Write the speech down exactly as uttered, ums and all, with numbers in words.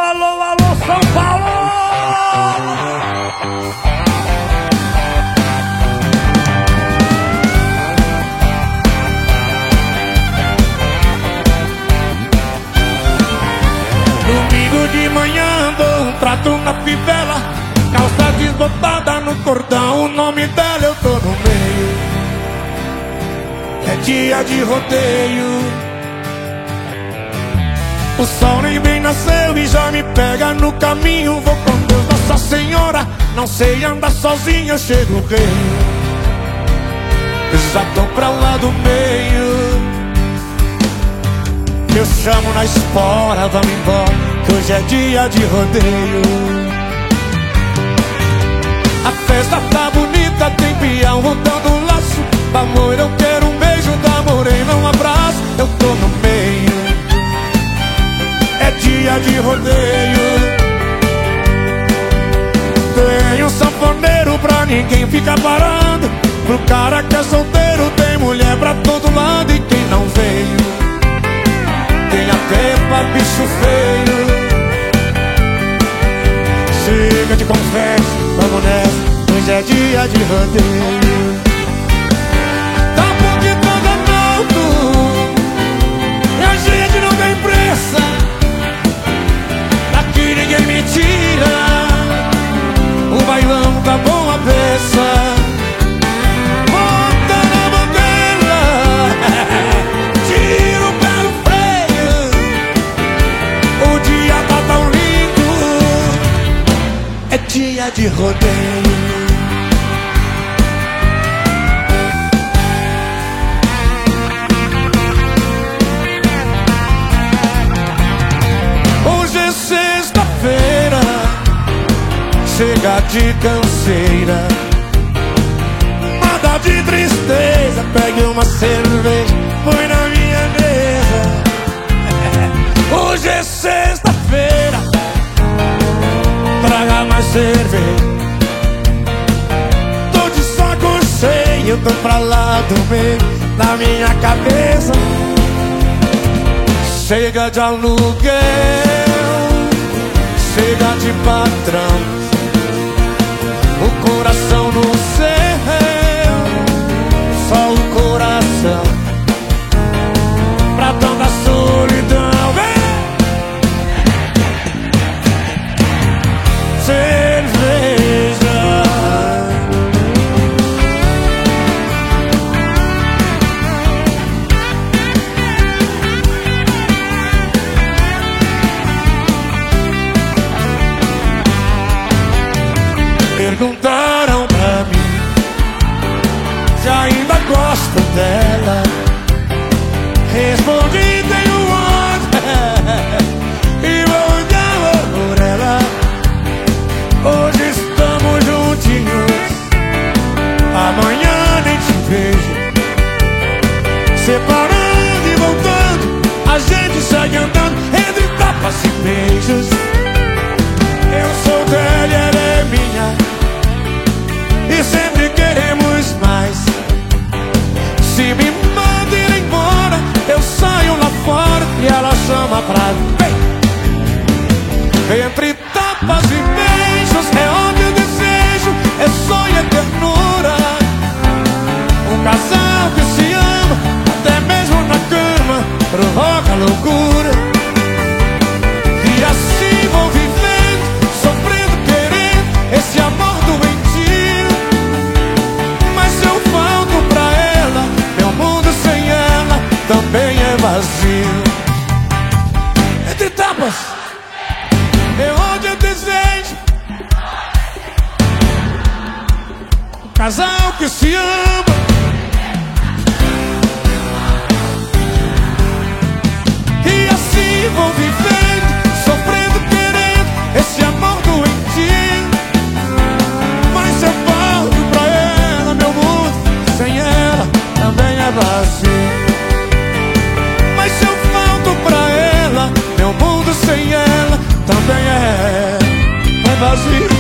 alô, alô, São Paulo! Domingo de manhã dou um trato na fivela, calça desbotada no cordão, o nome dela eu tô no meio. É dia de rodeio. O sol nem bem nasceu e já me pega no caminho. Vou com Deus, Nossa Senhora, não sei andar sozinho, eu chego o rei. Já tô pra lá do meio. Eu chamo na espora, vamos embora, que hoje é dia de rodeio. A festa tá bonita, tem peão rodando um laço. Amor, eu quero um beijo da morena, um abraço, eu tô no meio. É dia de rodeio. Tem um sanfoneiro pra ninguém ficar parando. Pro cara que é solteiro tem mulher pra todo lado. E quem não veio tem até pra bicho feio. Chega de conversa, vamos nessa, hoje é dia de rodeio. Tá bom que toda noite e a gente não tem pressa. Daqui ninguém me tira. O bailão tá bom a peça. Bota na bandeira, tira o pé do freio. O dia tá tão lindo, é dia de rodeio. Chega de canseira, nada de tristeza. Pegue uma cerveja, põe na minha mesa. Hoje é sexta-feira, traga mais cerveja. Tô de saco cheio, eu tô pra lá do meio, na minha cabeça. Chega de aluguel, chega de patrão. O coração no céu, só o coração, pra tanta solidão. Vem! Cerveja. Perguntaram pra mim se ainda gosto dela. Respondi, tenho onda e vou dar por ela. Hoje estamos juntinhos, amanhã nem te vejo. Separando e voltando, a gente segue andando entre tapas e beijos. Eu sou dela e ela é minha, e sempre queremos mais. Se me manda ir embora, eu saio lá fora e ela chama pra vem. Entre tapas e beijos é óbvio desejo, é sonho, é ternura. Um casal que se ama, até mesmo na cama, provoca loucura. E assim vou vivendo, sofrendo, querendo esse amor doentio. Mas se eu falto pra ela, meu mundo sem ela também é vazio. Entre tapas é onde eu desejo, um casal que se ama. E assim vou vivendo, sofrendo, querendo esse amor doentio. Mas se eu falto pra ela, meu mundo sem ela também é vazio. Mas se eu falto pra ela, meu mundo sem ela também é, é vazio.